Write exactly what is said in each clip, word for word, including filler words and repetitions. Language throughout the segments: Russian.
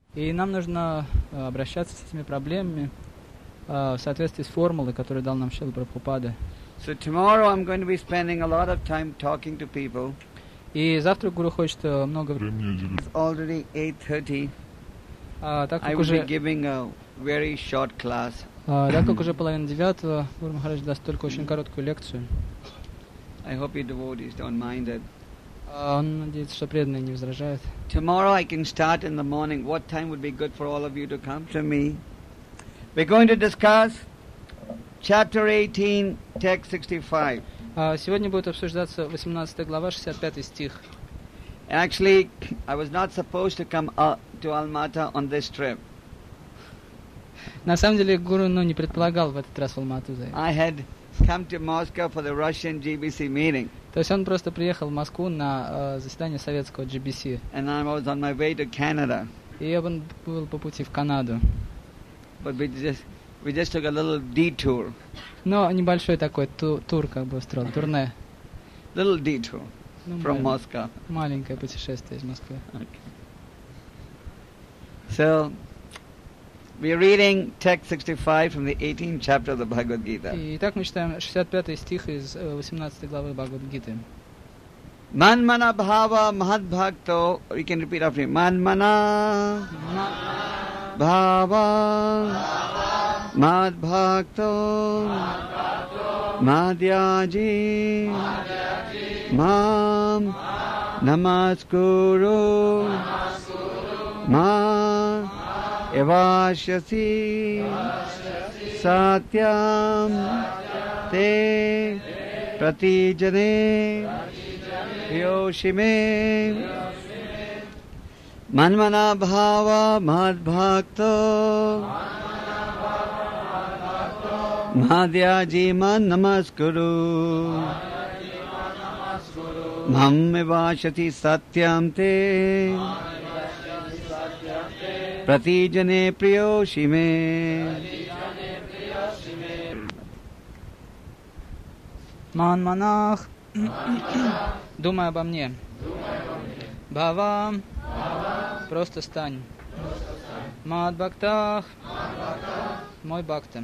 И нам нужно обращаться с этими проблемами в соответствии с формулой, которую дал нам Шрила Прабхупада. So tomorrow I'm going to be spending a lot of time talking to people. И завтра Гуру хочет много времени. It's already eight thirty. А, так I как will уже be giving a very short class. А, так как уже половина девятого, Гуру Махарадж даст только очень короткую лекцию. I hope you devotees don't mind it. А, он надеется, что преданные не возражают. Tomorrow I can start in the morning. What time would be good for all of you to come to me? We're going to discuss chapter eighteen, text sixty-five. А, сегодня будет обсуждаться восемнадцатая глава, шестьдесят пятый стих. Actually, I was not supposed to come uh, to Almaty on this trip. На самом деле, Гуру ну, не предполагал в этот раз в Алмату заехать. I had come to Moscow for the Russian G B C meeting. То есть он просто приехал в Москву на э, заседание советского G B C. And I was on my way to Canada. И он был по пути в Канаду. But we just we just took a little detour. Но небольшой такой ту, тур как бы устроил, турне. Little detour Ну, from ма- Moscow. Маленькое путешествие из Москвы. Okay. So we are reading text sixty-five from the eighteenth chapter of the Bhagavad Gita. И итак мы читаем шестьдесят пятый стих из э, восемнадцатой главы Бхагавад-гиты. Manmana bhava mahadbhakto. You can repeat after me. Manmana bhava mahadbhakto madhyaji mam namaskuru ma evashyasi satyam te pratijane Yoshime Manmana bhava madbhakto Madhyaji man namaskuru Mamme vashati satyam te Pratijane priyoshime Манманах, думай обо мне. Бхава, просто стань. Мадбхактах, мой бхакта.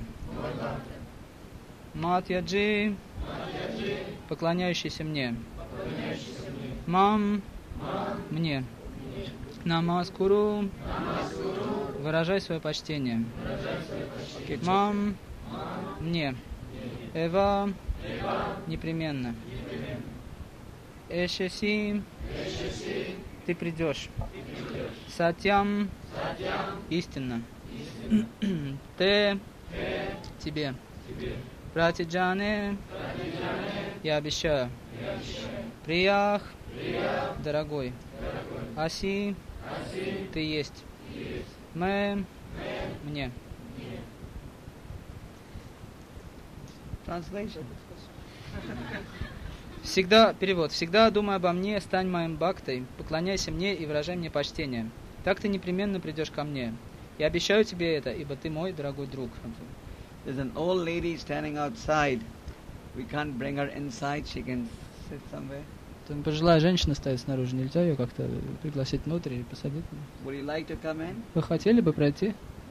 Матьяджи, поклоняющийся мне. Мам, мне. Намаскуру, выражай свое почтение. Мам, мне. Эва, непременно. Эшеси, ты придешь. Сатьям, истинно. Те, тебе. Пратиджане, я обещаю. Приях, дорогой. Аси, ты есть. Мы, мне. Translation. Всегда, перевод. Всегда думай обо мне, стань моим бхактой, поклоняйся мне и выражай мне почтение. Так ты непременно придешь ко мне. Я обещаю тебе это, ибо ты мой дорогой друг. There's an old lady standing outside. We can't bring her inside. She can sit somewhere. Там пожилая женщина стоит снаружи. Нельзя ее как-то пригласить внутрь или посадить? Would you like to come in? Вы хотели бы пройти?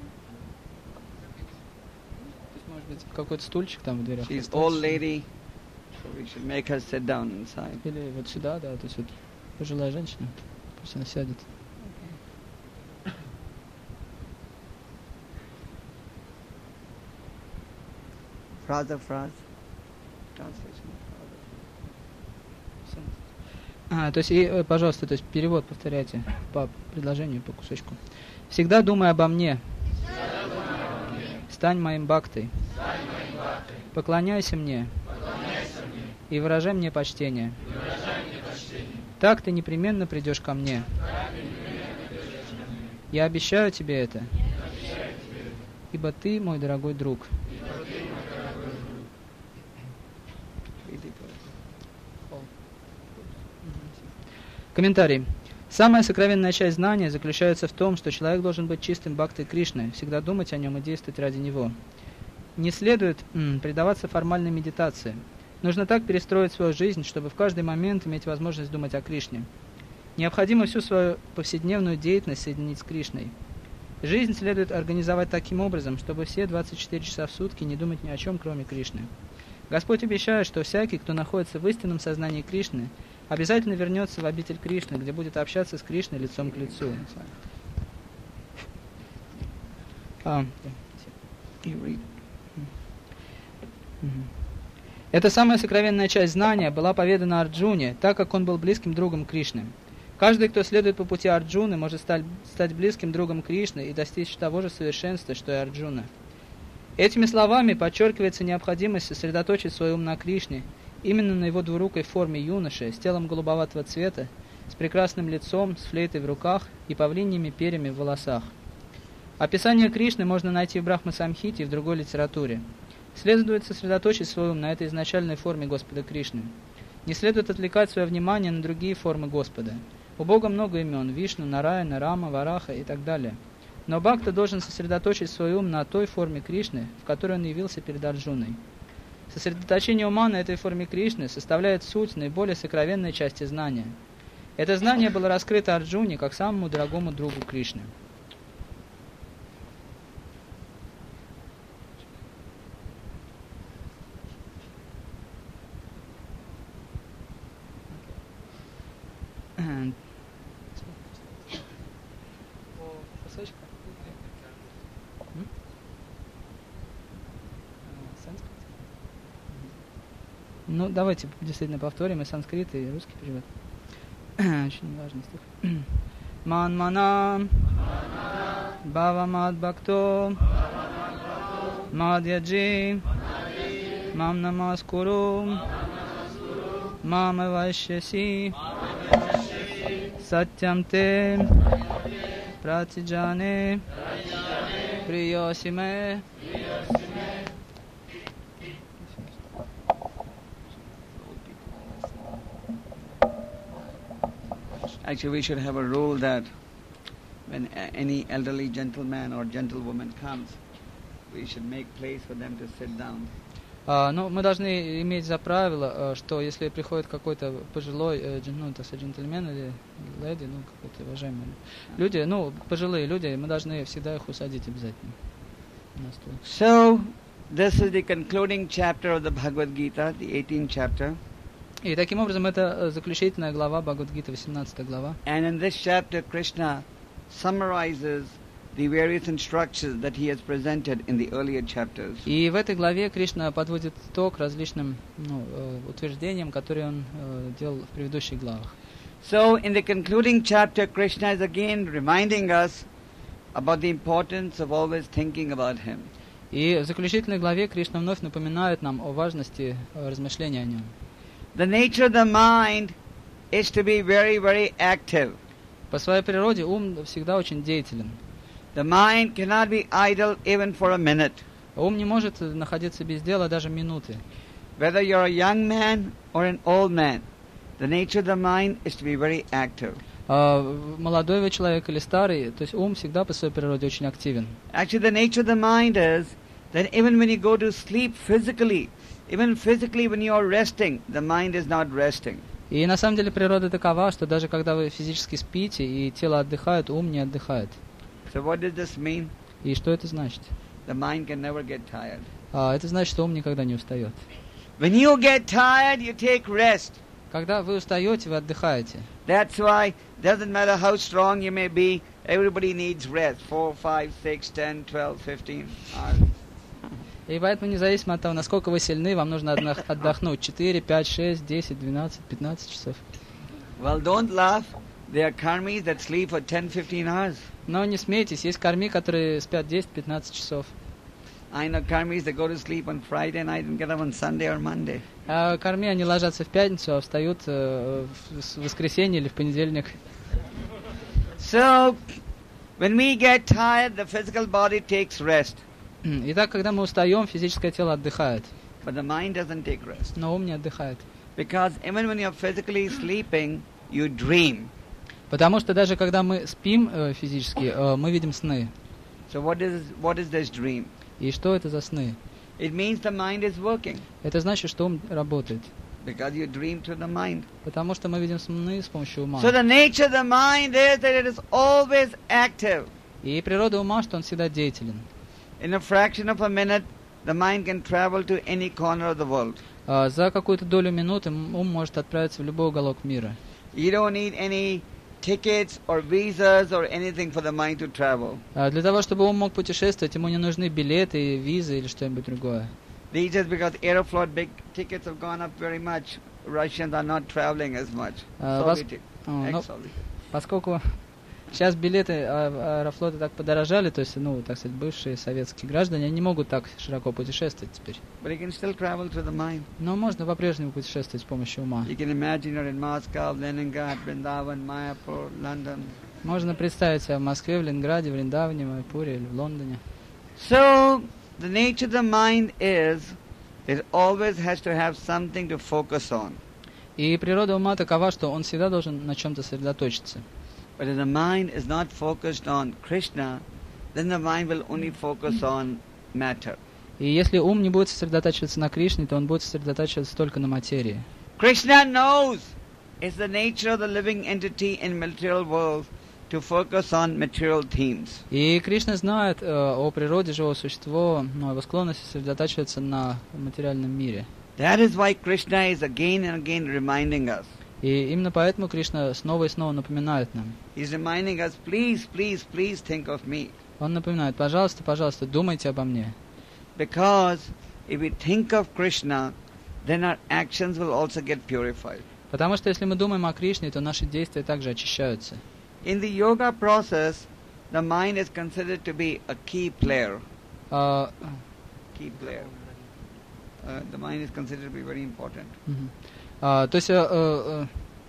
Может быть, какой-то стульчик там в дверях? She's old lady, so we should make her sit down inside. Или вот сюда, да, то есть вот пожилая женщина. Пусть она сядет. Phrase of phrase. Translation. А, то есть, и, пожалуйста, то есть перевод повторяйте по предложению, по кусочку. Всегда думай обо мне. Стань моим бхактой. Поклоняйся мне. И выражай мне почтение. Так ты непременно придешь ко мне. Я обещаю тебе это. Ибо ты мой дорогой друг. Комментарий. Самая сокровенная часть знания заключается в том, что человек должен быть чистым бхактой Кришны, всегда думать о нем и действовать ради него. Не следует м, предаваться формальной медитации. Нужно так перестроить свою жизнь, чтобы в каждый момент иметь возможность думать о Кришне. Необходимо всю свою повседневную деятельность соединить с Кришной. Жизнь следует организовать таким образом, чтобы все двадцать четыре часа в сутки не думать ни о чем, кроме Кришны. Господь обещает, что всякий, кто находится в истинном сознании Кришны, обязательно вернется в обитель Кришны, где будет общаться с Кришной лицом к лицу. А. Эта самая сокровенная часть знания была поведана Арджуне, так как он был близким другом Кришны. Каждый, кто следует по пути Арджуны, может стать, стать близким другом Кришны и достичь того же совершенства, что и Арджуна. Этими словами подчеркивается необходимость сосредоточить свой ум на Кришне, именно на его двурукой форме юноши, с телом голубоватого цвета, с прекрасным лицом, с флейтой в руках и павлиньими перьями в волосах. Описание Кришны можно найти в Брахма-самхите и в другой литературе. Следует сосредоточить свой ум на этой изначальной форме Господа Кришны. Не следует отвлекать свое внимание на другие формы Господа. У Бога много имен – Вишну, Нараяна, Рама, Вараха и так далее. Но бхакта должен сосредоточить свой ум на той форме Кришны, в которой он явился перед Арджуной. Сосредоточение ума на этой форме Кришны составляет суть наиболее сокровенной части знания. Это знание было раскрыто Арджуне как самому дорогому другу Кришны. Ну, давайте действительно повторим и санскрит, и русский перевод. Очень важный стих. Ман мана бава мад бхакто мад яджи мам намаскуру мам вайшяси сатьям те пратиджане приосиме. Actually, we should have a rule that when any elderly gentleman or gentlewoman comes, we should make place for them to sit down. Uh, ну, мы должны иметь за правило, uh, что если приходит какой-то пожилой, uh, ну, так сказать, джентльмен или леди, ну, какой-то уважаемый люди, ну, пожилые люди, мы должны всегда их усадить обязательно на стул. So, this is the concluding chapter of the Bhagavad Gita, the eighteenth chapter. И таким образом это заключительная глава Бхагавад-гиты, восемнадцатая глава. And in this chapter, Krishna summarizes the various instructions that he has presented in the earlier chapters. И в этой главе Кришна подводит итог различным ну, утверждениям, которые он э, делал в предыдущих главах. So, in the concluding chapter, Krishna is again reminding us about the importance of always thinking about him. И в заключительной главе Кришна вновь напоминает нам о важности размышления о нем. The nature of the mind is to be very, very active. По своей природе ум всегда очень деятелен. The mind cannot be idle even for a minute. Ум не может находиться без дела даже минуты. Whether you're a young man or an old man, the nature of the mind is to be very active. Uh, молодой вы человек или старый, то есть ум всегда по своей природе очень активен. Actually, the nature of the mind is that even when you go to sleep physically, even physically when you are resting, the mind is not resting. И на самом деле природа такова, что даже когда вы физически спите и тело отдыхает, ум не отдыхает. So what does this mean? И что это значит? The mind can never get tired. Uh, это значит, что ум никогда не устает. When you get tired, you take rest. Когда вы устаете, вы отдыхаете. That's why doesn't matter how strong you may be, everybody needs rest. Four, five, six, ten, twelve, fifteen hours. И поэтому, независимо от того, насколько вы сильны, вам нужно отдохнуть четыре, пять, шесть, десять, двенадцать, пятнадцать часов. Well, don't laugh. There are karmis that sleep for ten, fifteen hours. Но не смейтесь, есть карми, которые спят десять, пятнадцать часов. I know karmis that go to sleep on Friday night and get up on Sunday or Monday. А карми, они ложатся в пятницу, а встают э, в воскресенье или в понедельник. So, when we get tired, the physical body takes rest. Итак, когда мы устаем, физическое тело отдыхает. But the mind doesn't take rest. Но ум не отдыхает. Because even when you're physically sleeping, you dream. Потому что даже когда мы спим э, физически, э, мы видим сны. So what is what is this dream? И что это за сны? It means the mind is working. Это значит, что ум работает. Because you dream through the mind. Потому что мы видим сны с помощью ума. So the nature of the mind is that it is always active. И природа ума, что он всегда деятелен. In a fraction of a minute, the mind can travel to any corner of the world. А, за какую-то долю минуты м- ум может отправиться в любой уголок мира. You don't need any tickets or visas or anything for the mind to travel. А, для того, чтобы ум мог путешествовать, ему не нужны билеты, визы или что-нибудь другое. These days, because Aeroflot big tickets have gone up very much, Russians are not traveling as much. А, вас- Soviet, а, ну, ex-Soviet. поскольку сейчас билеты а- Аэрофлота так подорожали, то есть, ну, так сказать, бывшие советские граждане, они не могут так широко путешествовать теперь. But you can still travel through the mind. Но можно по-прежнему путешествовать с помощью ума. You can imagine you're in Moscow, Leningrad, Vrindavan, Mayapur, London. Можно представить себя в Москве, в Ленинграде, в Вриндаване, в Майпуре или в Лондоне. So, the nature of the mind is, it always has to have something to focus on. И природа ума такова, что он всегда должен на чем-то сосредоточиться. But if the mind is not focused on Krishna, then the mind will only focus on matter. И если ум не будет сосредотачиваться на Кришне, то он будет сосредотачиваться только на материи. Krishna knows it's the nature of the living entity in material world to focus on material themes. И Кришна знает э, о природе живого существа, но его склонность сосредотачиваться на материальном мире. That is why Krishna is again and again reminding us. И именно поэтому Кришна снова и снова напоминает нам. He's reminding us, please, please, please think of me. Он напоминает, пожалуйста, пожалуйста, думайте обо мне. Because if we think of Krishna, then our actions will also get purified. Потому что если мы думаем о Кришне, то наши действия также очищаются. In the yoga process, the mind is considered to be a key player. А, Key player. Uh, the mind is considered to be very important. мгм. А, то есть э, э,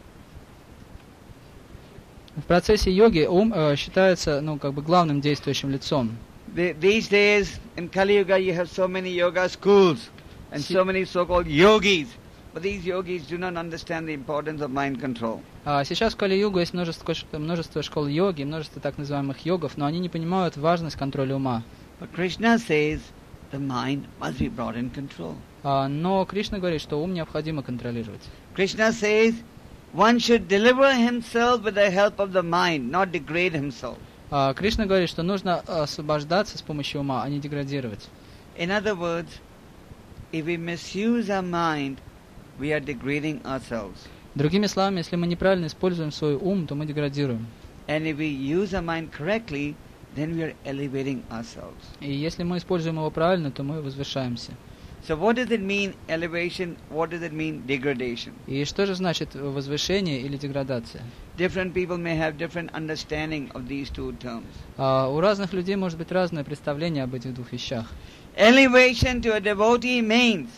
э, в процессе йоги ум э, считается, ну, как бы главным действующим лицом. The, these days, in Kali Yuga, you have so many yoga schools and so many so-called yogis. But these yogis do not understand the importance of mind control. А сейчас в Кали-югу есть множество, множество школ йоги, множество так называемых йогов, но они не понимают важность контроля ума. But Krishna says the mind must be brought in control. А, но Кришна говорит, что ум необходимо контролировать. Krishna says one should deliver himself with the help of the mind, not degrade himself. А, Кришна говорит, что нужно освобождаться с помощью ума, а не деградировать. In other words, if we misuse our mind, we are degrading ourselves. Другими словами, если мы неправильно используем свой ум, то мы деградируем. And if we use our mind correctly, then we are elevating ourselves. И если мы используем его правильно, то мы возвышаемся. So what does it mean elevation? What does it mean degradation? И что же значит возвышение или деградация? Different people may have different understanding of these two terms. А, у разных людей может быть разное представление об этих двух вещах. Elevation to a devotee means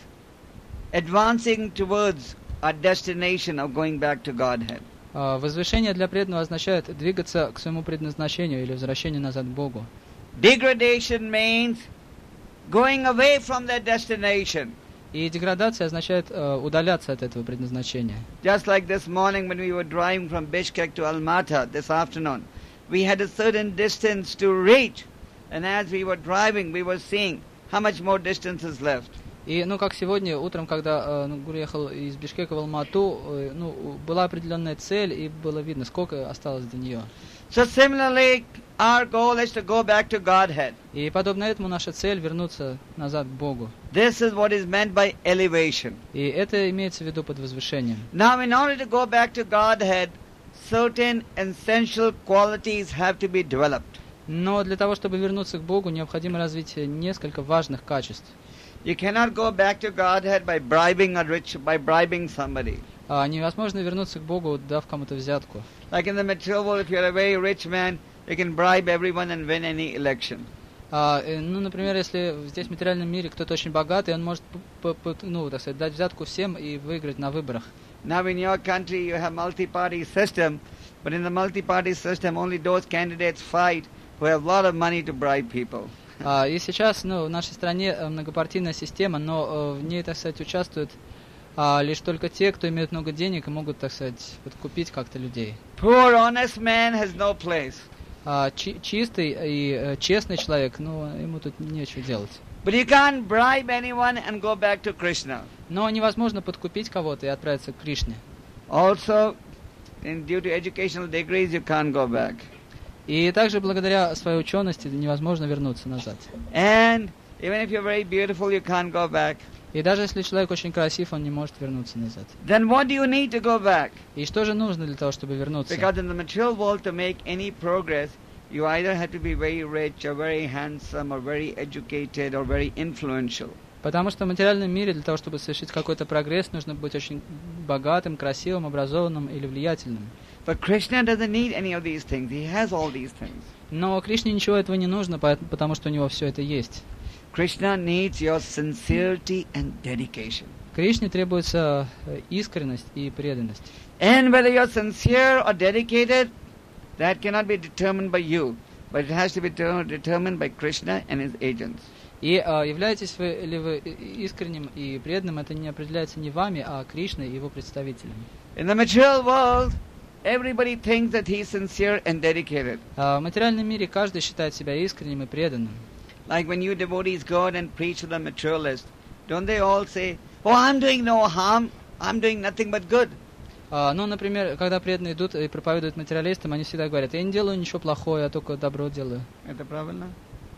advancing towards a destination of going back to Godhead. А, возвышение для преданного означает двигаться к своему предназначению или возвращению назад к Богу. Degradation means going away from that destination. И деградация означает э, удаляться от этого предназначения. Just like this morning when we were driving from Bishkek to Almaty this afternoon, we had a certain distance to reach, and as we were driving, we were seeing how much more distance is left. И, ну, как сегодня утром, когда э, ну, Гуру ехал из Бишкека в Алмату, э, ну, была определенная цель, и было видно, сколько осталось до нее. So similarly, our goal is to go back to Godhead. И подобно этому наша цель вернуться назад к Богу. This is what is meant by elevation. И это имеется в виду под возвышением. Now, in order to go back to Godhead, certain essential qualities have to be developed. Но для того, чтобы вернуться к Богу, необходимо развить несколько важных качеств. You cannot go back to Godhead by bribing a rich, by bribing somebody. А, невозможно вернуться к Богу, дав кому-то взятку. Like in the material world, if you're a very rich man, you can bribe everyone and win any election. А, э, ну, например, если здесь в материальном мире кто-то очень богатый, он может, п- п- ну, так сказать, дать взятку всем и выиграть на выборах. Now in your country you have multi-party system, but in the multi-party system only those candidates fight who have a lot of money to bribe people. А, и сейчас, ну, в нашей стране э, многопартийная система, но э, в ней, так сказать, участвуют а, лишь только те, кто имеет много денег и могут, так сказать, подкупить как-то людей. Poor honest man has no place. А, чи- чистый и э, честный человек, ну, ему тут нечего делать. But you can't bribe anyone and go back to Krishna. Но невозможно подкупить кого-то и отправиться к Кришне. Also, in, due to educational degrees, you can't go back. И также благодаря своей учености невозможно вернуться назад. And even if you're very beautiful, you can't go back. И даже если человек очень красив, он не может вернуться назад. Then what do you need to go back? И что же нужно для того, чтобы вернуться? Because in the material world, to make any progress, you either have to be very rich or very handsome or very educated or very influential. Потому что в материальном мире для того, чтобы совершить какой-то прогресс, нужно быть очень богатым, красивым, образованным или влиятельным. But Krishna doesn't need any of these things. He has all these things. Но Кришне ничего этого не нужно, потому что у него все это есть. Krishna needs your sincerity and dedication. Кришне требуется искренность и преданность. And whether you're sincere or dedicated, that cannot be determined by you, but it has to be determined by Krishna and his agents. И а, являетесь вы ли вы искренним и преданным, это не определяется не вами, а Кришной и его представителями. In the material world, everybody thinks that he is sincere and dedicated. А, в материальном мире каждый считает себя искренним и преданным. Like when you devotees go out and preach to the materialist, don't they all say, "Oh, I'm doing no harm, I'm doing nothing but good"? А, ну, например, когда преданные идут и проповедуют материалистам, они всегда говорят: я не делаю ничего плохого, я только добро делаю. Это правильно?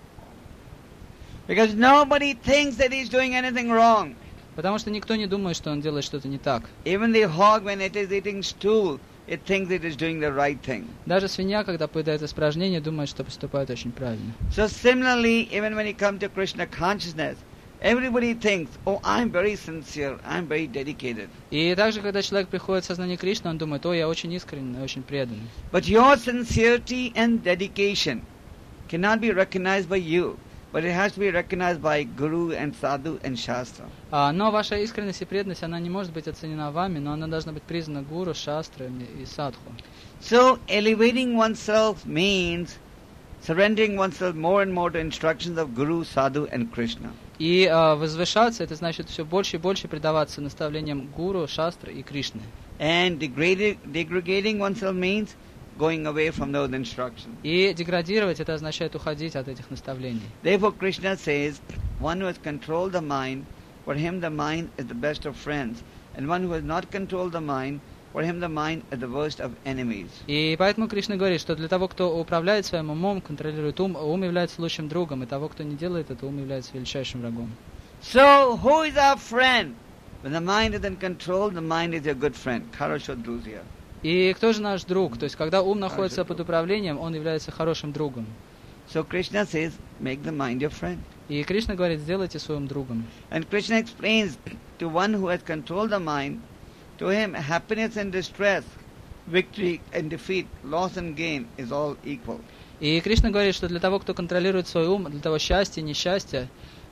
Because nobody thinks that he's doing anything wrong. Потому что никто не думает, что он делает что-то не так. Even the hog, when it is eating stool, it thinks it is doing the right thing. Даже свинья, когда поедает испражнение, думает, что поступает очень правильно. So similarly, even when you come to Krishna consciousness, everybody thinks, "Oh, I'm very sincere, I'm very dedicated." И также, когда человек приходит в сознание Кришны, он думает: о, я очень искренний, очень преданный. But your sincerity and dedication cannot be recognized by you, but it has to be recognized by Guru and Sadhu and Shastra. А, но ваша искренность и преданность, она не может быть оценена вами, но она должна быть признана гуру, шастрами и садху. So elevating oneself means surrendering oneself more and more to instructions of Guru, Sadhu and Krishna. И а, возвышаться, это значит все больше и больше предаваться наставлениям гуру, шастры и Кришны. And degrading, degrading oneself means going away from those instructions. И деградировать, это означает уходить от этих наставлений. Therefore Krishna says, one who has controlled the mind, for him the mind is the best of friends. And one who has not controlled the mind, for him the mind is the worst of enemies. И поэтому Кришна говорит, что для того, кто управляет своим умом, контролирует ум, ум является лучшим другом, и того, кто не делает это, ум является величайшим врагом. So, who is our friend? When the mind is in control, the mind is your good friend. Хорошо, друзья. И кто же наш друг? То есть, когда ум находится под управлением, он является хорошим другом. So Krishna says, make the mind your friend. И Кришна говорит: сделайте своим другом. And Krishna explains to one who has controlled the mind, to him happiness and distress, victory and defeat, loss and gain is all equal. И Кришна говорит, что для того, кто контролирует свой ум, для того счастье, несчастье,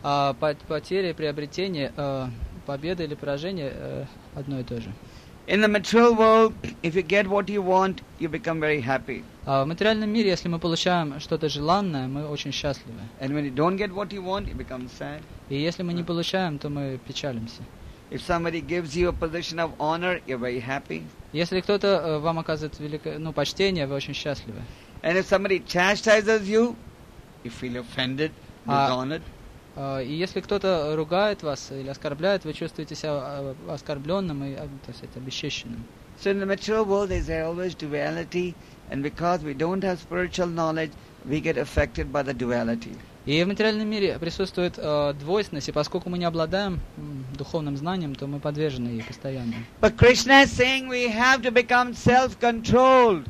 потеря, приобретение, победа или поражение одно и то же. In the material world, if you get what you want, you become very happy. А в материальном мире, если мы получаем что-то желанное, мы очень счастливы. And when you don't get what you want, you become sad. И если мы не получаем, то мы печалимся. If somebody gives you a position of honor, you're very happy. Если кто-то вам оказывает великое, ну, почтение, вы очень счастливы. And if somebody chastises you, you feel offended, dishonored. А, и если кто-то ругает вас или оскорбляет, вы чувствуете себя оскорбленным и, так сказать, обесчещенным. So in the material world, there is always duality, and because we don't have spiritual knowledge, we get affected by the duality. И в материальном мире присутствует э, двойственность, и поскольку мы не обладаем м, духовным знанием, то мы подвержены ей постоянно. But Krishna is saying we have to become self-controlled.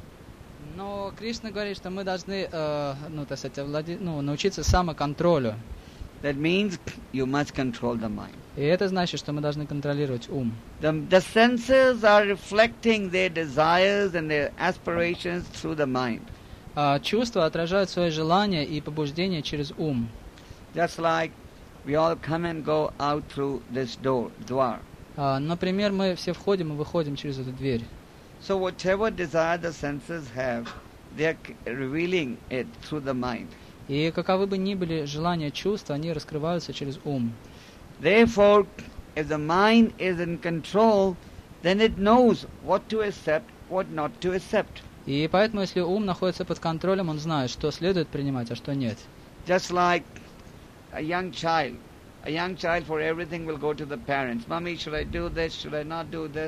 Но Кришна говорит, что мы должны э, ну, так сказать, овладе... ну, научиться самоконтролю. That means you must control the mind. И это значит, что мы должны контролировать ум. The, the senses are reflecting their desires and their aspirations through the mind. А, чувства отражают свои желания и побуждения через ум. Just like we all come and go out through this door, двор. А, например, мы все входим и выходим через эту дверь. So whatever desire the senses have, they are revealing it through the mind. И каковы бы ни были желания, чувства, они раскрываются через ум. Therefore, if the mind is in control, then it knows what to accept, what not to accept. И поэтому, если ум находится под контролем, он знает, что следует принимать, а что нет. Just like a young child. A young child for everything will go to the parents. Mommy, should I do this? Should I not do this?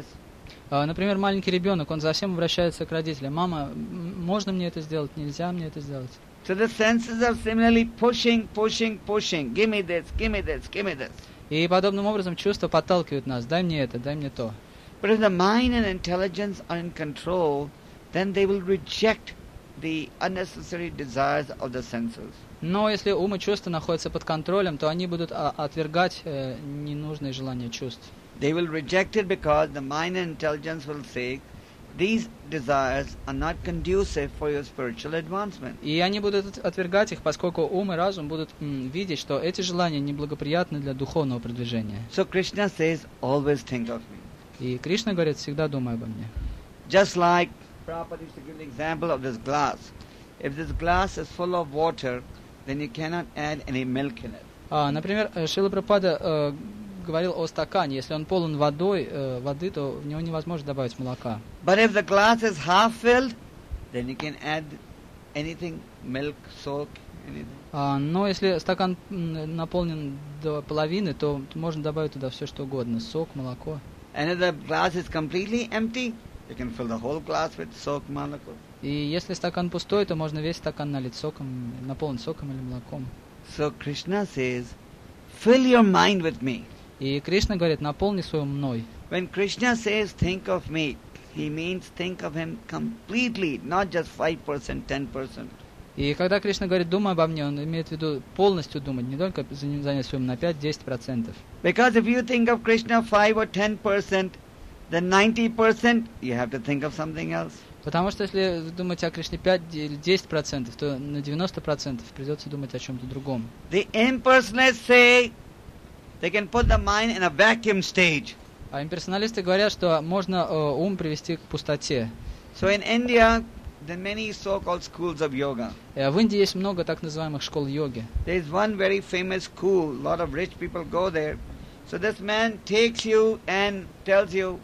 А, Например, маленький ребенок, он совсем обращается к родителям. Мама, м, можно мне это сделать? Нельзя мне это сделать? So the senses are similarly pushing, pushing, pushing. Give me this, give me this, give me this. И подобным образом чувства подталкивают нас. Дай мне это, дай мне то. But if the mind and intelligence are in control, then they will reject the unnecessary desires of the senses. Но если ум и чувства находятся под контролем, то они будут а, отвергать э, ненужные желания чувств. They will reject it because the mind and intelligence will say, these desires are not conducive for your spiritual advancement. И они будут отвергать их, поскольку ум и разум будут м, видеть, что эти желания неблагоприятны для духовного продвижения. So Krishna says, always think of me. И Кришна говорит, всегда думай обо мне. Just like Prabhupada used to give the example of this glass. If this glass is full of water, then you cannot add any milk in it. А, например, э, Шрила Прабхупада э, говорил о стакане. Если он полон водой, э, воды, то в него невозможно добавить молока. But if the glass is half filled, then you can add anything, milk, soak, anything. А, но если стакан м, наполнен до половины, то можно добавить туда все, что угодно. Сок, молоко. And if the glass is completely empty, you can fill the whole glass with soak, malako. И если стакан пустой, то можно весь стакан налить соком, наполнить соком или молоком. So Krishna says, fill your mind with me. И Кришна говорит, наполни свой ум мной. When Krishna says, think of me, he means think of him completely, not just five percent, ten percent. И когда Кришна говорит, думай обо мне, он имеет в виду полностью думать, не только занять свой ум на пять-десять процентов. Because if you think of Krishna five or ten percent, then ninety percent, you have to think of something else. Потому что если думать о Кришне пять или десять процентов, то на девяносто процентов придется думать о чем-то другом. The impersonalists say they can put the mind in a vacuum stage. А имперсоналисты говорят, что можно э, ум привести к пустоте. So in India, there are many so-called schools of yoga. Э, в Индии есть много так называемых школ йоги. There is one very famous school, a lot of rich people go there. So this man takes you and tells you,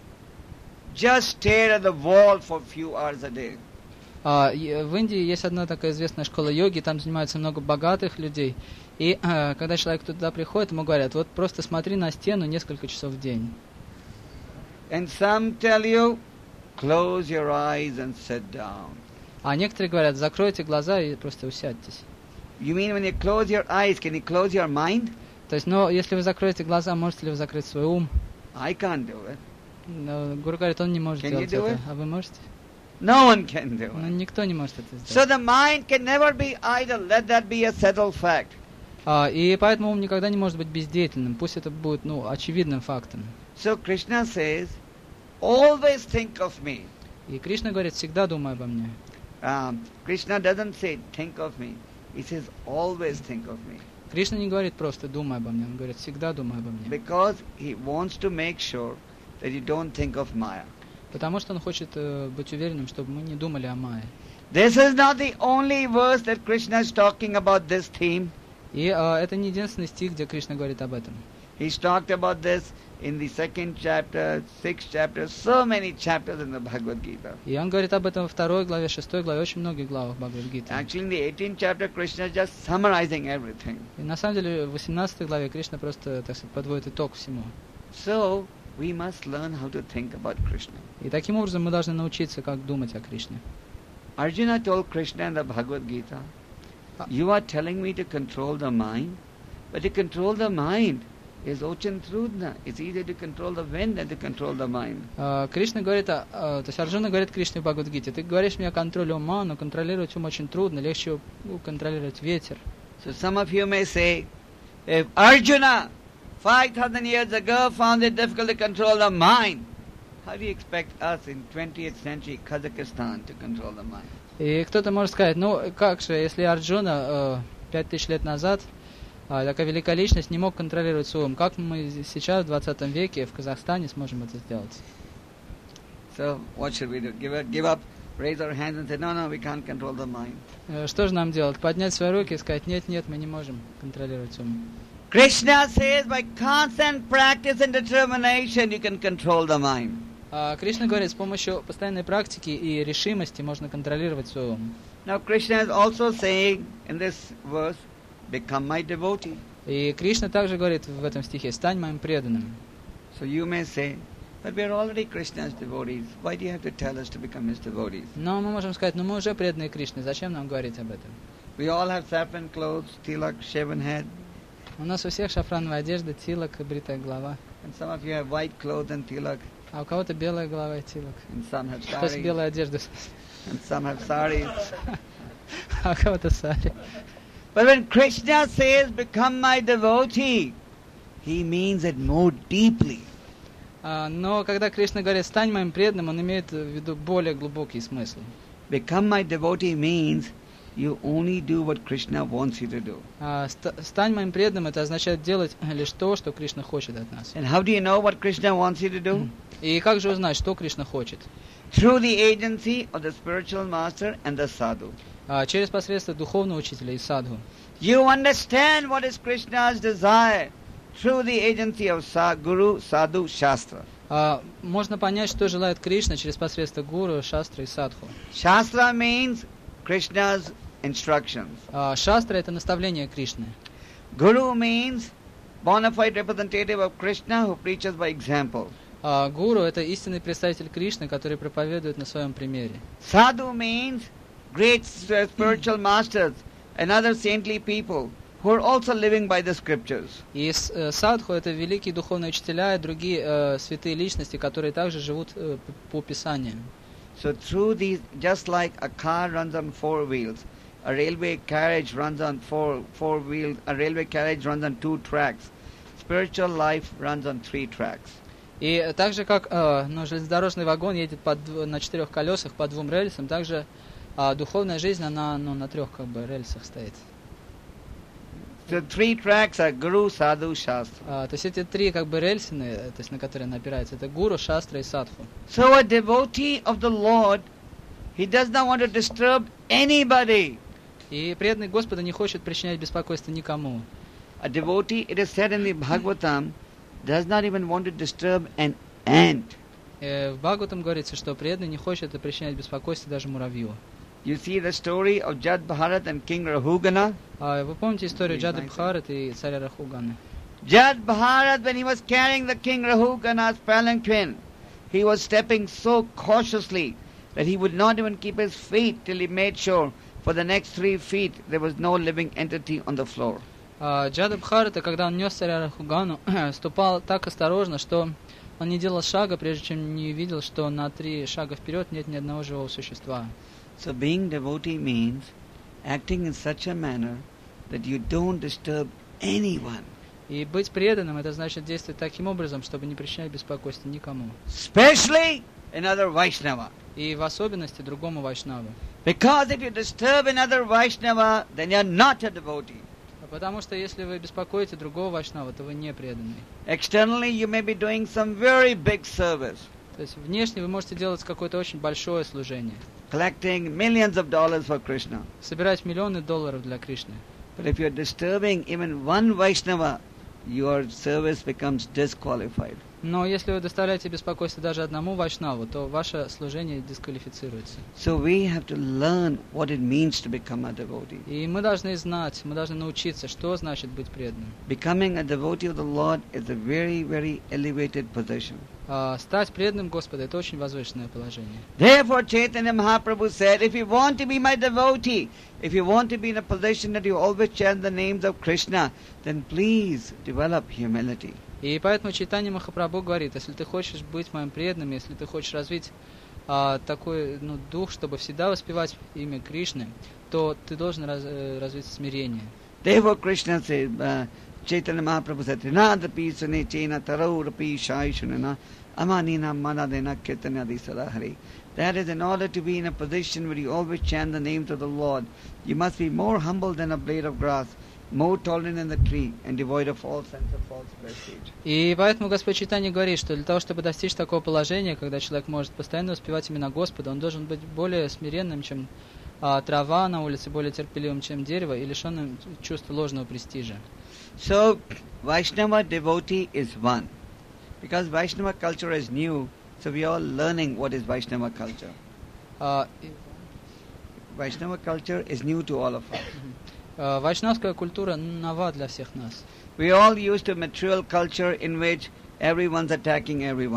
just stare at the wall for a few hours a day. А, и в Индии есть одна такая известная школа йоги, там занимаются много богатых людей. И э, когда человек туда приходит, ему говорят, вот просто смотри на стену несколько часов в день. And some tell you, close your eyes and sit down. А некоторые говорят, закройте глаза и просто усядьтесь. You mean when you close your eyes, can you close your mind? То есть, но если вы закроете глаза, можете ли вы закрыть свой ум? I can't do it. Но Гуру говорит, он не может Can делать you do это. it? А вы можете? No one can do Ну, it. никто не может это So сделать. the mind can never be idle. Let that be a settled fact. А, и поэтому ум никогда не может быть бездеятельным. Пусть это будет, ну, очевидным фактом. So Krishna says, always think of me. И Кришна говорит, всегда думай обо мне. Um, Krishna doesn't say, think of me. He says, always think of me. Кришна не говорит просто думай обо мне, он говорит, всегда думай обо мне. Because he wants to make sure that you don't think of Maya. Потому что он хочет э, быть уверенным, чтобы мы не думали о Майе. This is not the only verse that Krishna is talking about this theme. И э, это не единственный стих, где Кришна говорит об этом. He's talked about this in the second chapter, sixth chapter, so many chapters in the Bhagavad Gita. И он говорит об этом во второй главе, шестой главе, очень многих главах Бхагавад-гиты. Actually, in the eighteenth chapter, Krishna is just summarizing everything. И на самом деле в восемнадцатой главе Кришна просто, так сказать, подводит итог всему. So, we must learn how to think about Krishna. И таким образом мы должны научиться, как думать о Кришне. Arjuna told Krishna in the Bhagavad Gita, you are telling me to control the mind, but to control the mind is очень трудно. It's easier to control the wind than to control the mind. А, Кришна говорит, а, а, то есть Арджуна говорит Кришне в Бхагавад-гите, ты говоришь мне о контроле ума, но контролировать ум очень трудно, легче ну, контролировать ветер. So some of you may say, if Arjuna five thousand years ago found it difficult to control the mind, how do you expect us in twentieth century Kazakhstan to control the mind? И кто-то может сказать, ну как же, если Арджуна пять тысяч лет назад, а, такая великая личность, не мог контролировать свой ум, как мы сейчас, в двадцатом веке, в Казахстане сможем это сделать? So what should we do? Give up, give up, raise our hands and say, no, no, we can't control the mind. Э, Что же нам делать? Поднять свои руки и сказать, нет, нет, мы не можем контролировать ум. Krishna says by constant practice and determination you can control the mind. А Кришна говорит, с помощью постоянной практики и решимости можно контролировать свой ум. Now Krishna is also saying in this verse, become my devotee. И Кришна также говорит в этом стихе, стань моим преданным. So you may say, But we are already Krishna's devotees. Why do you have to tell us to become his devotees? Но мы можем сказать, ну мы уже преданные Кришне, зачем нам говорить об этом? We all have saffron clothes, tilak, shaven head. У нас у всех шафрановая одежда, тилок и бритая голова. And some of you have white clothes and tilak. А у кого-то белая голова и тилок. And some have То есть saris. белая одежда. And some have saris. А у кого-то сари. But when Krishna says, become my devotee, he means it more deeply. А, но когда Кришна говорит, стань моим преданным, он имеет в виду более глубокий смысл. Become my devotee means you only do what Krishna wants you to do. А, ста- стань моим преданным, это означает делать лишь то, что Кришна хочет от нас. And how do you know what Krishna wants you to do? И как же узнать, что Кришна хочет? Through the agency of the spiritual master and the sadhu. А, через посредство духовного учителя и садху. You understand what is Krishna's desire through the agency of sa- Guru, Sadhu, Shastra. А, можно понять, что желает Кришна через посредство гуру, шастры и садху. Shastra means Krishna's instructions. А, шастра — это наставление Кришны. Guru means bona fide representative of Krishna who preaches by example. А, гуру — это истинный представитель Кришны, который проповедует на своем примере. Sadhu means great spiritual masters and other saintly people who are also living by the scriptures. И с- э, садху — это великие духовные учителя и другие э, святые личности, которые также живут э, п- по Писаниям. So through these, just like a car runs on four wheels, a railway carriage runs on four four wheels, a railway carriage runs on two tracks, spiritual life runs on three tracks. И так же, как э, ну, железнодорожный вагон едет по дв- на четырех колесах по двум рельсам, также э, духовная жизнь, она ну, на трех как бы рельсах стоит. So three tracks are Guru, Sadhu, Shastra. А, то есть эти три как бы рельсины, э, то есть на которые она опирается, это гуру, шастра и садху. So a devotee of the Lord, he does not want to disturb anybody. И преданный Господа не хочет причинять беспокойство никому. A devotee, it is said in the Bhagavatam, does not even want to disturb an ant. Э, в Бхагаватам говорится, что преданный не хочет причинять беспокойство даже муравью. You see the story of Jad Bharat and King Rahugana? А, вы помните историю Джады Бхарат и царя Рахуганы? Jad Bharat, when he was carrying the King Rahugana's palanquin, he was stepping so cautiously that he would not even keep his feet till he made sure for the next three feet there was no living entity on the floor. А, Джада Бхарата, когда он нес царя Рахугану, ступал так осторожно, что он не делал шага, прежде чем не видел, что на три шага вперед нет ни одного живого существа. So being devotee means acting in such a manner that you don't disturb anyone, И быть преданным, это значит действовать таким образом, чтобы не причинять беспокойства никому. especially another Vaishnava. И в особенности другому вайшнаву. Because if you disturb another Vaishnava, then you're not a devotee. Потому что если вы беспокоите другого вайшнава, то вы не преданный. Externally, you may be doing some very big service, То есть внешне вы можете делать какое-то очень большое служение. collecting millions of dollars for Krishna. Собирать миллионы долларов для Кришны. But if you're disturbing even one Vaishnava, your service becomes disqualified. Но если вы доставляете беспокойство даже одному вайшнаву, то ваше служение дисквалифицируется. So we have to learn what it means to become a devotee. И мы должны знать, мы должны научиться, что значит быть преданным. Becoming a devotee of the Lord is a very, very elevated position. А, стать преданным Господа — это очень возвышенное положение. Therefore, Chaitanya Mahaprabhu said, if you want to be my devotee, if you want to be in a position that you always chant the names of Krishna, then please develop humility. И поэтому Чайтанья Махапрабху говорит, если ты хочешь быть моим преданным, если ты хочешь развить а, такой ну, дух, чтобы всегда воспевать имя Кришны, то ты должен раз, э, развить смирение. Therefore, Krishna said, uh, Chaitanya Mahaprabhu said, Rinadapi sune chena taraurapi shai shunana amanina manadena kirtanadi sadahari. That is, in order to be in a position where you always chant the names of the Lord, you must be more humble than a blade of grass, more tolerant than the tree, and devoid of all sense of false prestige. И поэтому Господь Чайтанья говорит, что для того, чтобы достичь такого положения, когда человек может постоянно воспевать имена Господа, он должен быть более смиренным, чем а, трава на улице, более терпеливым, чем дерево, и лишенным чувства ложного престижа. So, Vaishnava devotee is one. Because Vaishnava culture is new, so we are all learning what is Vaishnava culture. А, Vaishnava culture is new to all of us. а, вайшнавская культура нова для всех нас. We are all used to material culture in which everyone's attacking everyone.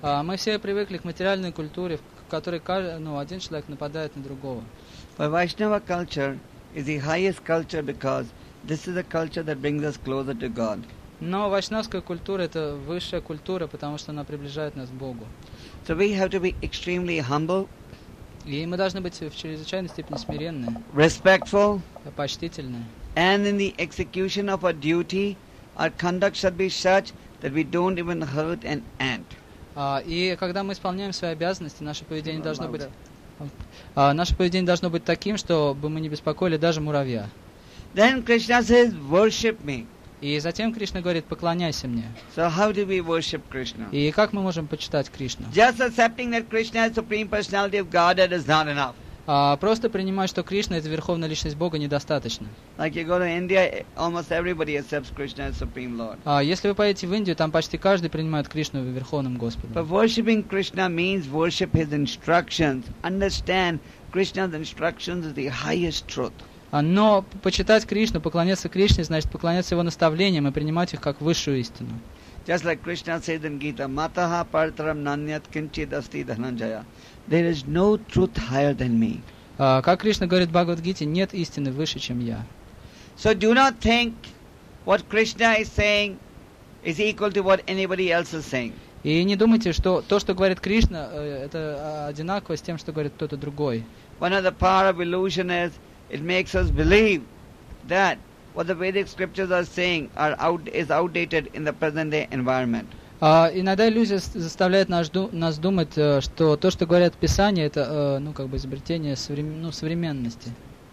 А, мы все привыкли к материальной культуре, в которой каждый, ну, один человек нападает на другого. But Vaishnava culture is the highest culture because this is a culture that brings us closer to God. Но вайшнавская культура — это высшая культура, потому что она приближает нас к Богу. So we have to be extremely humble, И мы должны быть в чрезвычайной степени смиренны, respectful, почтительны. and in the execution of our duty, our conduct should be such that we don't even hurt an ant. А, и когда мы исполняем свои обязанности, наше поведение должно быть, а, наше поведение должно быть таким, чтобы мы не беспокоили даже муравья. Then Krishna says, worship me. И затем Кришна говорит: поклоняйся мне. So how do we worship Krishna? И как мы можем почитать Кришну? Just accepting that Krishna is Supreme Personality of Godhead is not enough. А, просто принимать, что Кришна — это Верховная Личность Бога, недостаточно. Like you go to India, almost everybody accepts Krishna as Supreme Lord. А, если вы поедете в Индию, там почти каждый принимает Кришну Верховным Господом. But worshipping Krishna means worship His instructions. Understand, Krishna's instructions is the highest truth. Но почитать Кришну, поклоняться Кришне, значит поклоняться Его наставлениям и принимать их как высшую истину. Just like Krishna says in Gita, Mataha partaram nanyat kinchid asti dhananjaya. There is no truth higher than me. Как Кришна говорит в Бхагавад-гите, нет истины выше, чем я. So do not think what Krishna is saying is equal to what anybody else is saying. И не думайте, что то, что говорит Кришна, это одинаково с тем, что говорит кто-то другой. One of the power of illusion is it makes us believe that what the Vedic scriptures are saying are out, is outdated in the present day environment. Uh, иногда иллюзия заставляет нас, нас думать, uh, что то, что говорят Писания, это uh, ну, как бы изобретение соврем, ну, современности.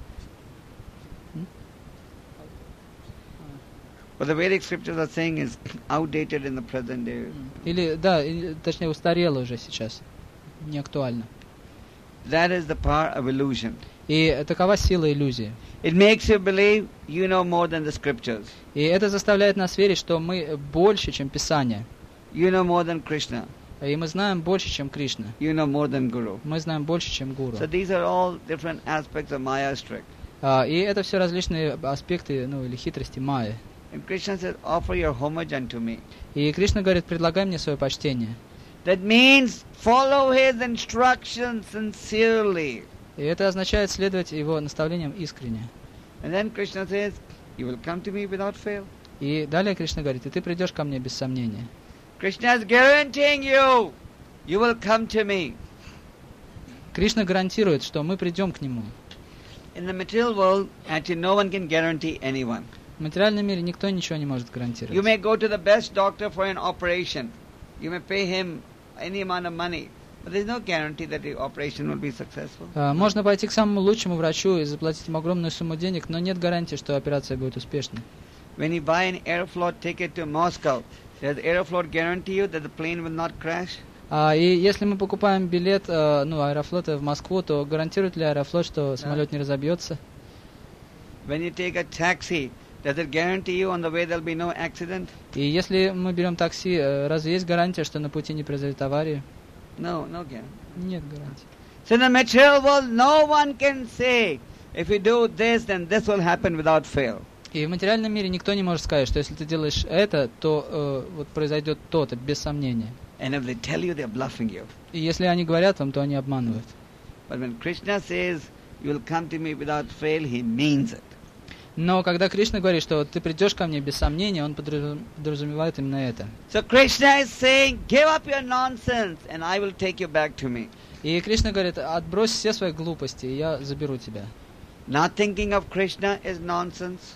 What the Vedic scriptures are saying is outdated in the present day. Или, да, или, точнее, устарело уже сейчас, не актуально. That is the power of illusion. И такова сила иллюзии. It makes you believe you know more than the scriptures. И это заставляет нас верить, что мы больше, чем Писание. You know more than Krishna. И мы знаем больше, чем Кришна. You know more than Guru. Мы знаем больше, чем Гуру. So these are all different aspects of Maya's trick. Uh, и это все различные аспекты, ну, или хитрости Майи. And Krishna says, offer your homage unto me. И Кришна говорит: предлагай мне свое почтение. That means follow his instructions sincerely. И это означает следовать его наставлениям искренне. And then Krishna says, you will come to me without fail. И далее Кришна говорит: и ты придешь ко мне без сомнения. Krishna is guaranteeing you, you will come to me. Кришна гарантирует, что мы придем к нему. In the material world, actually no one can guarantee anyone. В материальном мире никто ничего не может гарантировать. You may go to the best doctor for an operation. You may pay him any amount of money. But there is no guarantee that the operation will be successful. Uh, можно пойти к самому лучшему врачу и заплатить ему огромную сумму денег, но нет гарантии, что операция будет успешной. When you buy an Aeroflot ticket to Moscow, does Aeroflot guarantee you that the plane will not crash? Uh, и если мы покупаем билет, uh, ну, Аэрофлота в Москву, то гарантирует ли Аэрофлот, что самолет не разобьется? When you take a taxi, does it guarantee you on the way there'll be no accident? И если мы берем такси, разве есть гарантия, что на пути не произойдет авария? No, no guarantee. Нет гарантии. So in the material world, no one can say, if you do this, then this will happen without fail. И в материальном мире никто не может сказать, что если ты делаешь это, то э, вот произойдет то-то, без сомнения. And if they tell you, they're bluffing you. И если они говорят вам, то они обманывают. But when Krishna says, you will come to me without fail, he means it. Но когда Кришна говорит, что ты придешь ко мне без сомнения, он подразумевает именно это. So Krishna is saying, give up your nonsense and I will take you back to me. И Кришна говорит: отбрось все свои глупости, и я заберу тебя. Not thinking of Krishna is nonsense.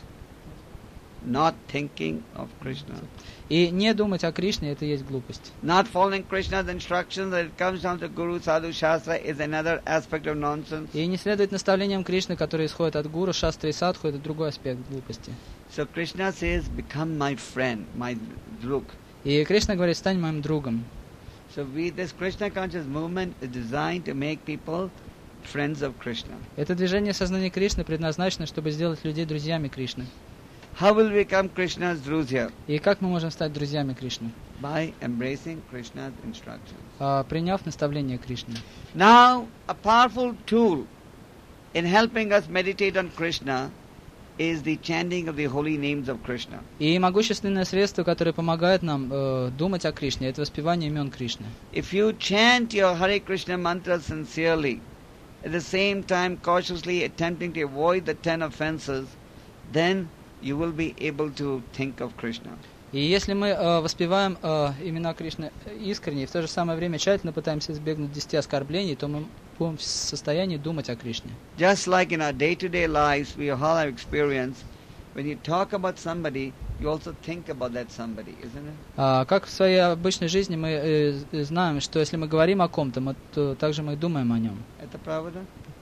Not thinking of Krishna. И не думать о Кришне — это есть глупость. Not following Krishna's instructions that it comes down to Guru, Sadhu, Shastra is another aspect of nonsense. И не следовать наставлениям Кришны, которые исходят от Гуру, Шастры и Садху — это другой аспект глупости. So Krishna says, become my friend, my drug. И Кришна говорит: стань моим другом. So we, this Krishna conscious movement is designed to make people friends of Krishna. Это движение сознания Кришны предназначено, чтобы сделать людей друзьями Кришны. How will we become Krishna's druzya? И как мы можем стать друзьями Кришны? By embracing Krishna's instructions. А, приняв наставление Кришны. Now, a powerful tool in helping us meditate on Krishna is the chanting of the holy names of Krishna. И могущественное средство, которое помогает нам э, думать о Кришне, это воспевание имен Кришны. If you chant your Hare Krishna mantra sincerely, at the same time cautiously attempting to avoid the ten offenses, then you will be able to think of Krishna. И если мы э, воспеваем э, имена Кришны искренне, и в то же самое время тщательно пытаемся избегнуть десяти оскорблений, то мы будем в состоянии думать о Кришне. Just like in our day-to-day lives, we all have experience. When you talk about somebody, you also think about that somebody, isn't it? А, как в своей обычной жизни мы э, знаем, что если мы говорим о ком-то, мы, то также мы думаем о нем. Это правда?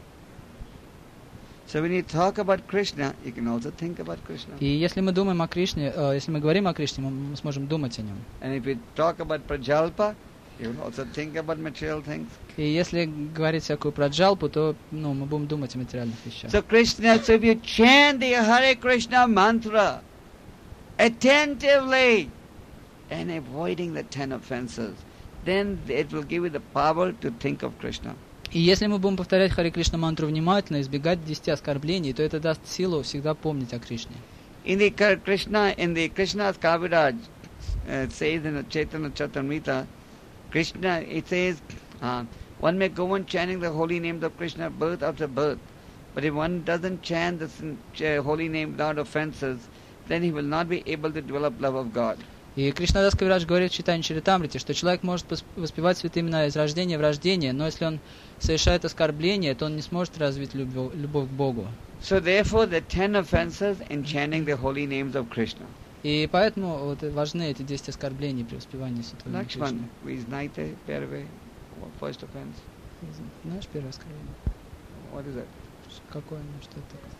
So when you talk about Krishna, you can also think about Krishna. И если мы думаем о Кришне, э, если мы говорим о Кришне, мы, мы сможем думать о нем. And if you talk about Prajalpa, you will also think about material things. И если говорить всякую про джалпу, то ну, мы будем думать о материальных вещах. So Krishna, so if you chant the Hare Krishna mantra attentively and avoiding the ten offenses, then it will give you the power to think of Krishna. И если мы будем повторять Харе Кришна мантру внимательно, избегать десяти оскорблений, то это даст силу всегда помнить о Кришне. In the Krishna, in the Krishna's Kaviraj, uh, it says in the Chaitanya Charitamrita, Krishna, it says, uh, one may go on chanting the holy names of Krishna birth after birth, but if one doesn't chant the uh, holy name without offenses, then he will not be able to develop love of God. И Кришнадас Кавирадж говорит в Чайтанья Чаритамрите, что человек может воспевать святые имена из рождения в рождение, но если он совершает оскорбление, то он не сможет развить любовь, любовь к Богу. So therefore the ten offenses in chanting the holy names of Krishna. И поэтому вот, важны эти десять оскорблений при воспевании святого имени Кришны. Lakshman, we знаете первый, first offense. Знаешь первое оскорбление? What is it? Какое оно, что это такое?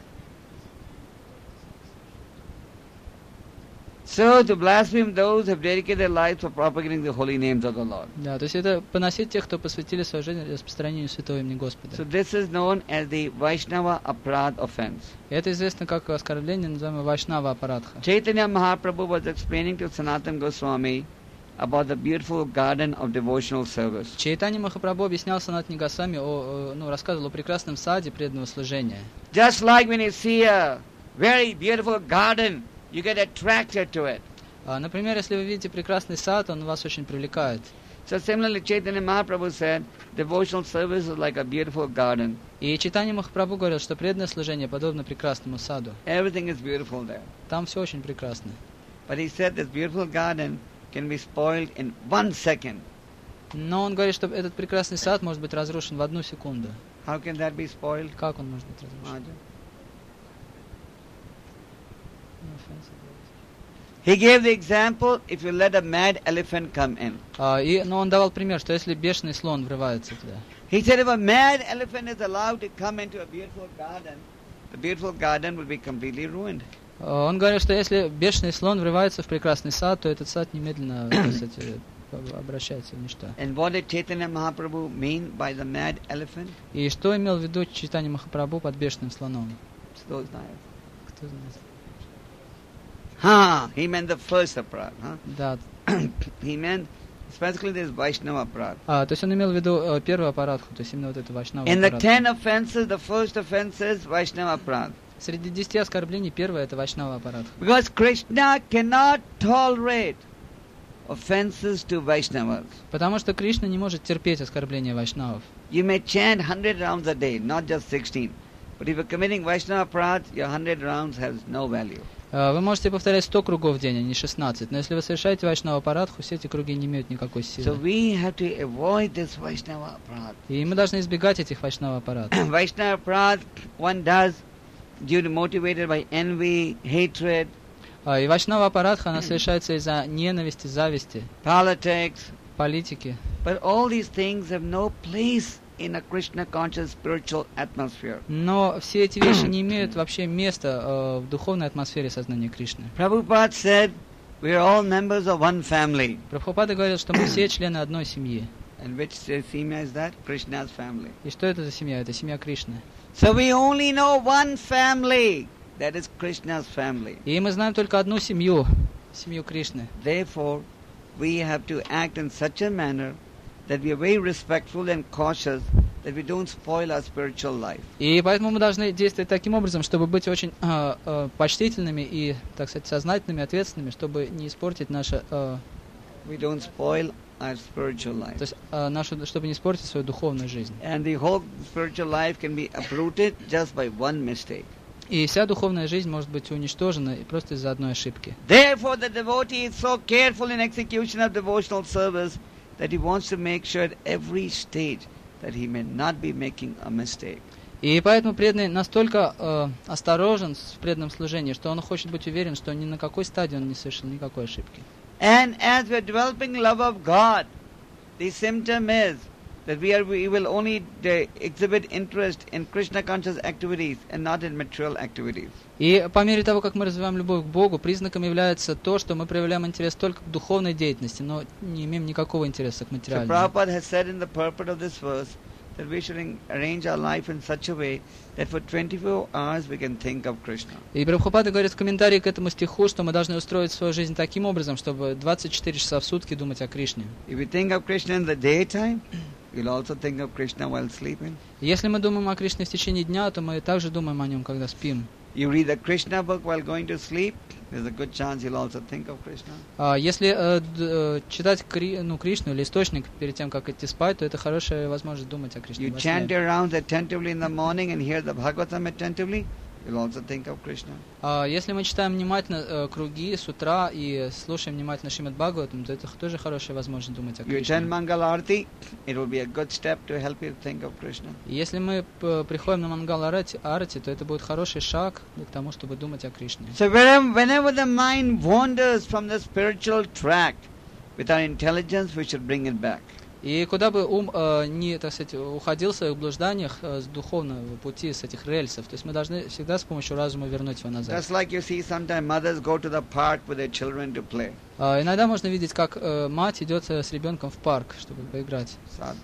So to blaspheme those who have dedicated their lives for propagating the holy names of the Lord. Да, то есть это поносить тех, кто посвятили свою жизнь распространению святого имени Господа. So this is known as the Vaishnava Aparad offense. И это известно как оскорбление, называемое Вайшнава Апарадха. Chaitanya Mahaprabhu was explaining to Sanatana Goswami about the beautiful garden of devotional service. Чайтанья Махапрабху объяснял Санатане Госвами, о, ну, рассказывал о прекрасном саде преданного служения. Just like when you see a very beautiful garden, you get attracted to it. А, например, если вы видите прекрасный сад, он вас очень привлекает. So similarly, Chaitanya Mahaprabhu said, devotional service is like a beautiful garden. И Чайтанья Махапрабху говорил, что преданное служение подобно прекрасному саду. Everything is beautiful there. Там все очень прекрасно. But he said this beautiful garden can be spoiled in one second. Но он говорит, что этот прекрасный сад может быть разрушен в одну секунду. How can that be spoiled? Как он может быть разрушен? Imagine. He gave the example, if you let a mad elephant come in. А, и, но он давал пример, что если бешеный слон врывается туда. He said if a mad elephant is allowed to come into a beautiful garden, the beautiful garden will be completely ruined. А, он говорил, что если бешеный слон врывается в прекрасный сад, то этот сад немедленно, кстати, обращается в ничто. And what did Chaitanya Mahaprabhu mean by the mad elephant? И что имел в виду Чайтанья Махапрабху под бешеным слоном? Those knives. Кто знает? Ha! He meant the first aparad. Huh? Да. He meant, specifically this Vaishnava aparad. А, то есть он имел в виду э, первую аппаратху, то есть именно вот эту Вайшнаву In the аппаратху. ten offenses, the first offense is Vaishnava aparad. Среди десяти оскорблений первое это Вайшнава аппаратха. Because Krishna cannot tolerate offenses to Vaishnavas. Потому что Кришна не может терпеть оскорбления вайшнавов. You may chant one hundred rounds a day, not just sixteen. But if you're committing Vaishnava aparad, your one hundred rounds has no value. Вы можете повторять сто кругов в день, а не шестнадцать. Но если вы совершаете Вайшнава аппаратху, все эти круги не имеют никакой So силы. we have to avoid this Vaishnava aparad. И мы должны избегать этих Вайшнава аппаратов. Vaishnava aparad one does due to motivated by envy, hatred, И Вайшнава аппаратха, она совершается из-за ненависти, зависти, politics. политики. But all these things have no place in a Krishna conscious spiritual atmosphere. Но все эти вещи не имеют вообще места э, в духовной атмосфере сознания Кришны. Prabhupada said, we are all members of one family. Прабхупада говорил, что мы все члены одной семьи. And which semya is that? Krishna's family. И что это за семья? Это семья Кришны. So we only know one family. That is Krishna's family. И мы знаем только одну семью, семью Кришны. Therefore, we have to act in such a manner that we are very respectful and cautious that we don't spoil our spiritual life. И поэтому мы должны действовать таким образом, чтобы быть очень э, э, почтительными и, так сказать, сознательными, ответственными, чтобы не испортить наше, э, We don't spoil our spiritual life. то есть э, нашу, чтобы не испортить свою духовную жизнь. And the whole spiritual life can be uprooted just by one mistake. И вся духовная жизнь может быть уничтожена и просто из-за одной ошибки. Therefore, the devotee is so careful in execution of devotional service that he wants to make sure at every stage that he may not be making a mistake. И поэтому преданный настолько э, осторожен в преданном служении, что он хочет быть уверен, что ни на какой стадии он не совершил никакой ошибки. And as we are developing love of God, the symptom is that we are we will only uh, exhibit interest in Krishna conscious activities and not in material activities. И по мере того, как мы развиваем любовь к Богу, признаком является то, что мы проявляем интерес только к духовной деятельности, но не имеем никакого интереса к So материальному. Prabhupada has said in the purport of this verse that we should in- arrange our life in such a way that for twenty-four hours we can think of Krishna. И Прабхупада говорит в комментарии к этому стиху, что мы должны устроить свою жизнь таким образом, чтобы двадцать четыре часа в сутки думать о Кришне. If we think of Krishna in the daytime, we'll also think of Krishna while sleeping. Если мы думаем о Кришне в течение дня, то мы также думаем о нем, когда спим. You read the Krishna book while going to sleep, there's a good chance you'll also think of Krishna. А если э, д- э, читать Кри, ну, Кришну или источник перед тем, как идти спать, то это хорошая возможность думать о Кришне. You во сне. chant your rounds attentively in the morning and hear the Bhagavatam attentively, you'll also think of Krishna. А если мы читаем внимательно э, круги с утра и слушаем внимательно Шримад Бхагаватам, то это тоже хорошая возможность думать о You attend Кришне. Mangal Arati, it will be a good step to help you think of Krishna. И если мы п- приходим на Мангал Арати, Арати, то это будет хороший шаг к тому, чтобы думать о Кришне. So wherever, whenever the mind wanders from the spiritual track, with our intelligence we should bring it back. И куда бы ум э, не, так сказать, уходил в своих блужданиях э, с духовного пути, с этих рельсов, то есть мы должны всегда с помощью разума вернуть его назад. Just like you see sometimes mothers go to the park with their children to play. А, иногда можно видеть, как э, мать идет э, с ребенком в парк, чтобы поиграть. Sad.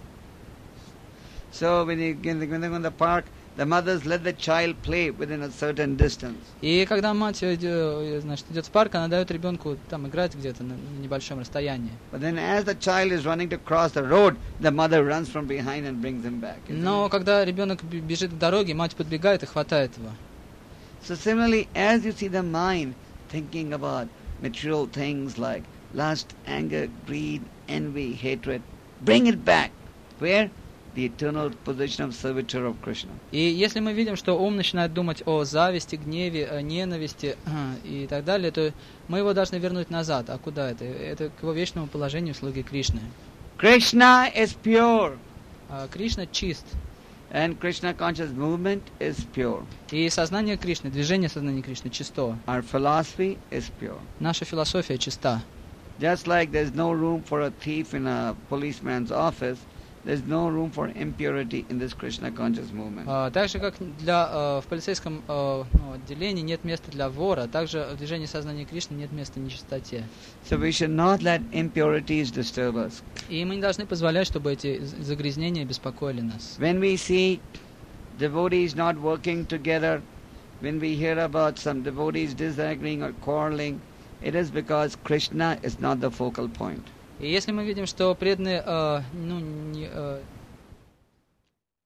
So when you when they when they go in the park, the mothers let the child play within a certain distance. И когда мать э, идё- значит, идет в парк, она дает ребенку там играть где-то на, на небольшом расстоянии. But then as the child is running to cross the road, the mother runs from behind and brings him back. isn't Но it? когда ребенок б- бежит к дороге, мать подбегает и хватает его. So similarly, as you see the mind thinking about material things like lust, anger, greed, envy, hatred, bring it back. Where? The eternal position of servitor of Krishna. И если мы видим, что ум начинает думать о зависти, гневе, о ненависти и так далее, то мы его должны вернуть назад. А куда это? Это к его вечному положению слуги Кришны. Krishna is pure, А Кришна чист. and Krishna conscious movement is pure. И сознание Кришны, движение сознания Кришны чисто. Our philosophy is pure. Наша философия чиста. Just like there's no room for a thief in a policeman's office, there's no room for impurity in this Krishna conscious movement. А, так же, как для, э, в полицейском э, ну, отделении нет места для вора, также в движении сознания Кришны нет места нечистоте. So we should not let impurities disturb us. И мы не должны позволять, чтобы эти з- загрязнения беспокоили нас. When we see devotees not working together, when we hear about some devotees disagreeing or quarreling, it is because Krishna is not the focal point. И если мы видим, что преданные э, ну, не, э,